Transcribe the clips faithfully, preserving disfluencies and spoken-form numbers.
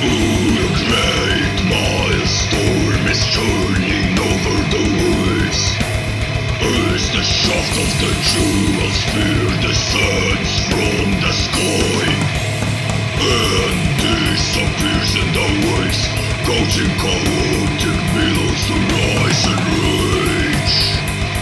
A great milestone is turning over the waves as the shaft of the jewel spear descends from the sky and disappears in the waves, causing chaotic billows to rise and rage.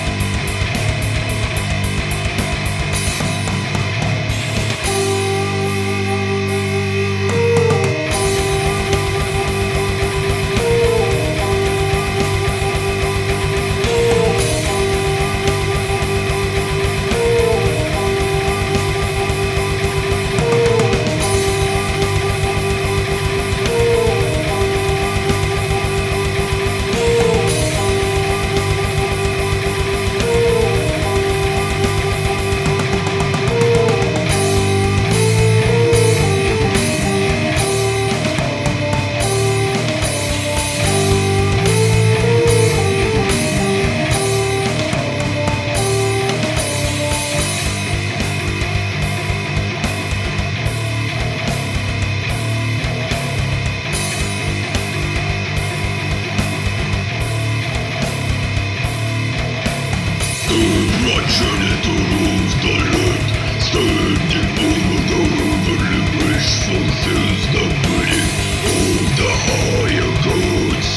Journey to rule the land, standing over the heavenly bridge, fulfills the bidding of the higher gods.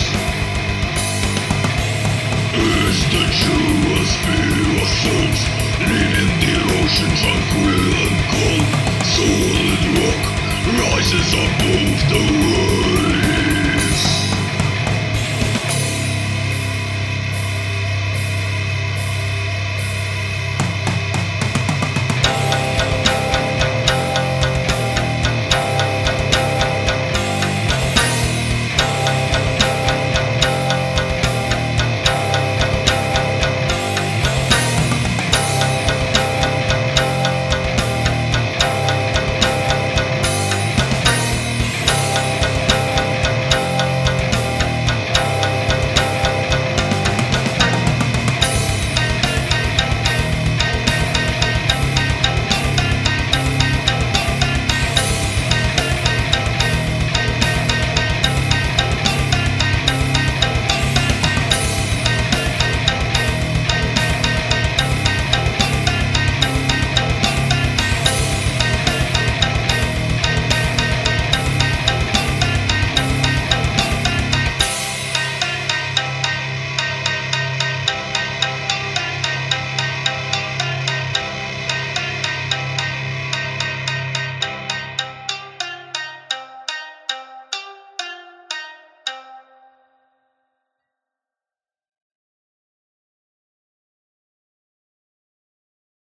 As the jewel spear ascends, leaving the ocean tranquil and calm, solid rock rises above the waves.